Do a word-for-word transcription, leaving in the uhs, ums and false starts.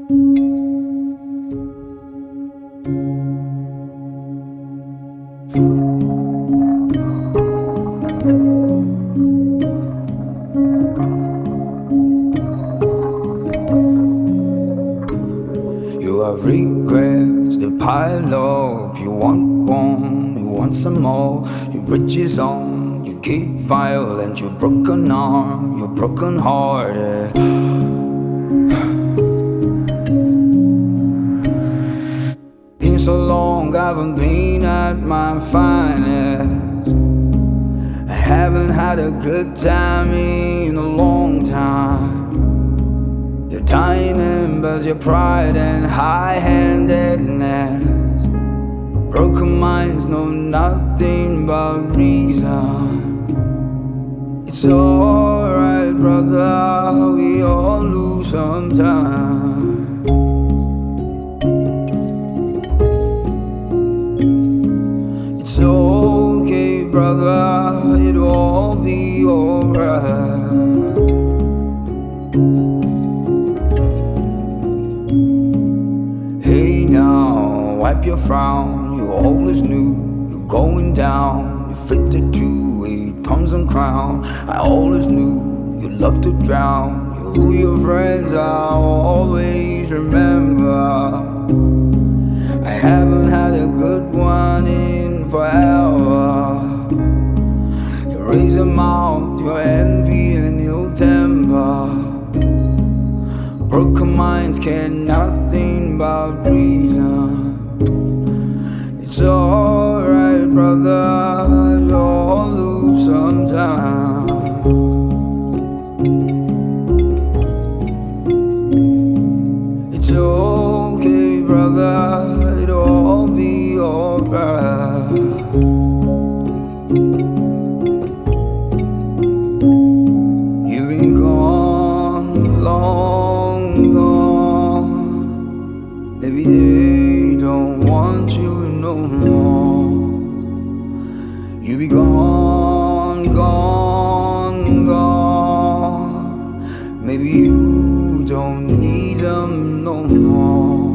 You have regrets, they pile up. You want one, you want some more. Your riches on, you keep violent. Your broken arm, your broken hearted. Been so long, I haven't been at my finest. I haven't had a good time in a long time. Your dying embers, your pride and high-handedness. Broken minds know nothing but reason. It's alright, brother, we all lose sometimes. It's okay, brother, it'll all be alright. Hey now, wipe your frown. You always knew you're going down. You fitted to a thorns and crown. I always knew you love to drown. You're who your friends are, always remember. I haven't had a good one in forever. You raise your mouth, your envy and ill temper. Broken minds care nothing but reason. It's alright, brother, you'll lose sometime. It's okay, brother, it'll all be alright. You've been gone long gone. Every day don't want you no more. You be gone, gone, gone. Maybe you don't need them no more.